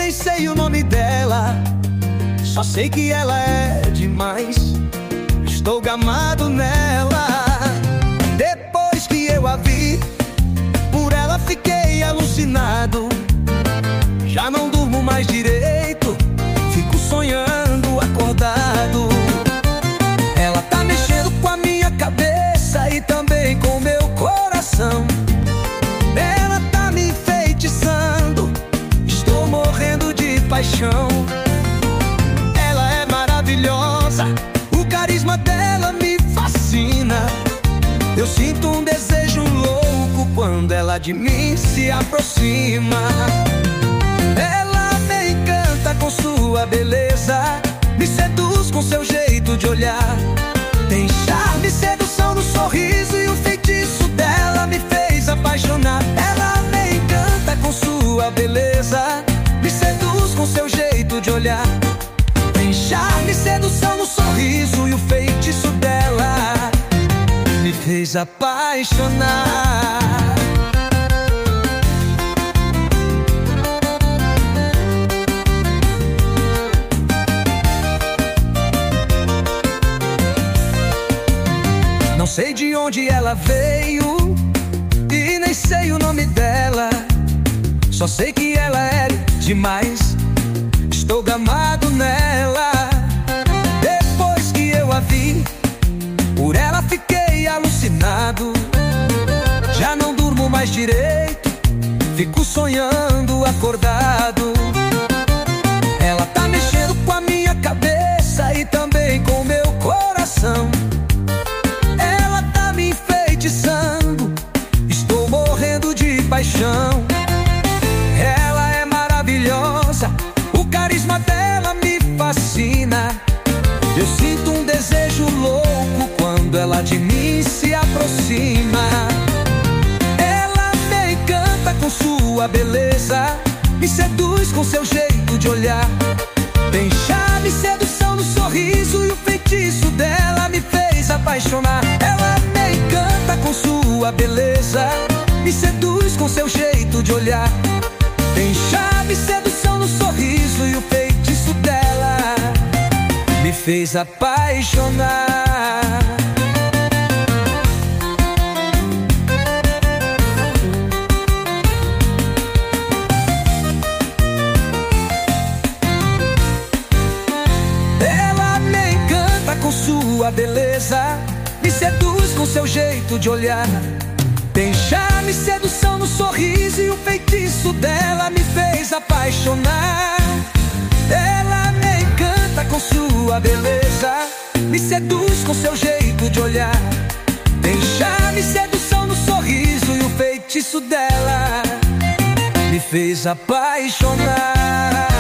nem sei o nome dela, só sei que ela é demais. Estou gamado nela. Depois que eu a vi, por ela fiquei alucinado. Já não durmo mais direito, fico sonhando acordado. Ela tá mexendo com a minha cabeça e também com o meu coração. Ela tá me enfeitiçando, estou morrendo de paixão. Ela é maravilhosa, o carisma dela me fascina. Eu sinto um desejo louco quando ela de mim se aproxima. Ela me encanta com sua beleza, me seduz com seu jeito de olhar. Tem charme, sedução no sorriso e o feitiço dela me fez apaixonar. Ela me encanta com sua beleza, me seduz com seu jeito de olhar. Tem charme, sedução no sorriso e o feitiço dela me fez apaixonar. Não sei de onde ela veio e nem sei o nome dela, só sei que ela é demais. Estou gamado nela. Depois que eu a vi, por ela fiquei alucinado. Já não durmo mais direito, fico sonhando acordado. Ela tá mexendo com a minha cabeça e também com o meu coração. Ela tá me enfeitiçando, estou morrendo de paixão. Ela é maravilhosa, o carisma dela me fascina. Eu sinto um desejo louco quando ela de mim se aproxima. Ela me encanta com sua beleza, me seduz com seu jeito de olhar. Tem charme, sedução no sorriso e o feitiço dela me fez apaixonar. Ela me encanta com sua beleza, me seduz com seu jeito de olhar. Tem charme, sedução no sorriso e o feitiço dela me fez apaixonar. Ela me encanta com sua beleza, me seduz com seu jeito de olhar. Tem charme, sedução no sorriso e o feitiço dela me fez apaixonar. Ela me encanta com sua beleza, me seduz com seu jeito de olhar. Tem charme, sedução no sorriso e o feitiço dela me fez apaixonar.